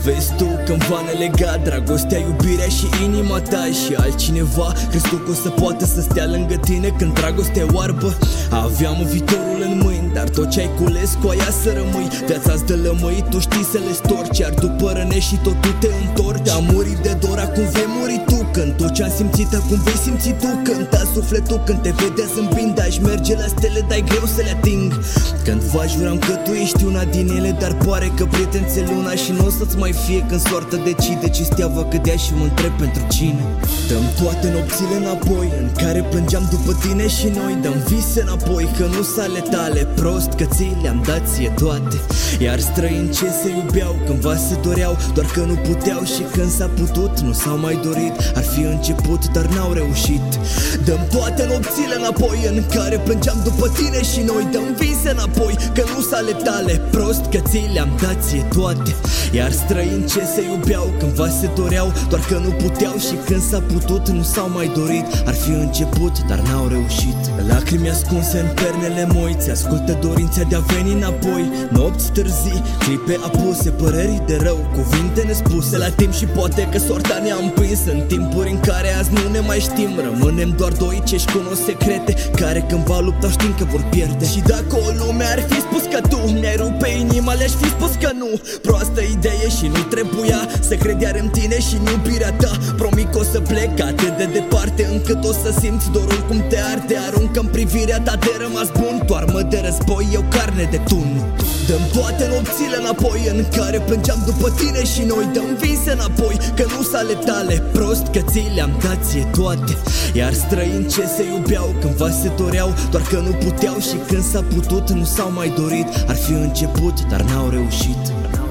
Vezi tu cândva ne lega dragostea, iubirea și inima ta și altcineva. Crezi tu că o să poată să stea lângă tine când dragostea e oarbă? Aveam viitorul în mâini, dar tot ce ai cules cu aia să rămâi. Viața-ți dă lămâi, tu știi să le storci, iar după rănești și tot tu te întorci. Am murit de dor, acum vei muri tu. Când tot ce-am simțit, acum vei simți tu. Cânta sufletul când te vedea zâmbind. Aș merge la stele, dar e greu să le ating. Cândva juram că tu ești una din ele, dar pare că prieten ți-e luna și nu o să-ți mai fie când soarta decide ce stea va cădea și mă întreb pentru cine. Dăm toate nopțile înapoi în care plângeam după tine și noi. Dăm vise înapoi că nu s-ale tale, prost că ți le-am dat ție toate. Iar străini ce se iubeau cândva se doreau, doar că nu puteau și când s-a putut nu s-au mai dorit. Ar fi început, dar n-au reușit. Dăm toate nopțile înapoi în care plângeam după tine și noi. Dăm vise înapoi că nu s-ale tale, prost că ți le-am dat ție toate. Iar străini ce se iubeau cândva se doreau, doar că nu puteau și când s-a putut nu s-au mai dorit. Ar fi început, dar n-au reușit. Lacrimi ascunse în pernele moi, ți ascultă dorința de a veni înapoi. Nopți târzii, clipe apuse, păreri de rău, cuvinte nespuse la timp și poate că soarta ne-a împins în timpuri în care azi nu ne mai știm. Rămânem doar doi ce-și cunosc secrete, care cândva luptau știm că vor pierde. Și dacă o lume ar fi spus că tu mi-ai rupe inima, le-aș fi spus că nu. Proastă idee și nu trebuia să cred iar în tine și în iubirea ta. Promit că o să plec atât de departe încât o să simți dorul cum te arde. Aruncă-mi privirea ta de rămas bun, tu armă de război, eu carne de tun. Dăm toate nopțile înapoi în care plângeam după tine și noi. Dăm vise înapoi că nu s-ale tale, prost că ți le-am dat ție toate. Iar străini ce se iubeau cândva se doreau, doar că nu puteau și când s-a putut nu s-au mai dorit. Ar fi început, dar n-au reușit.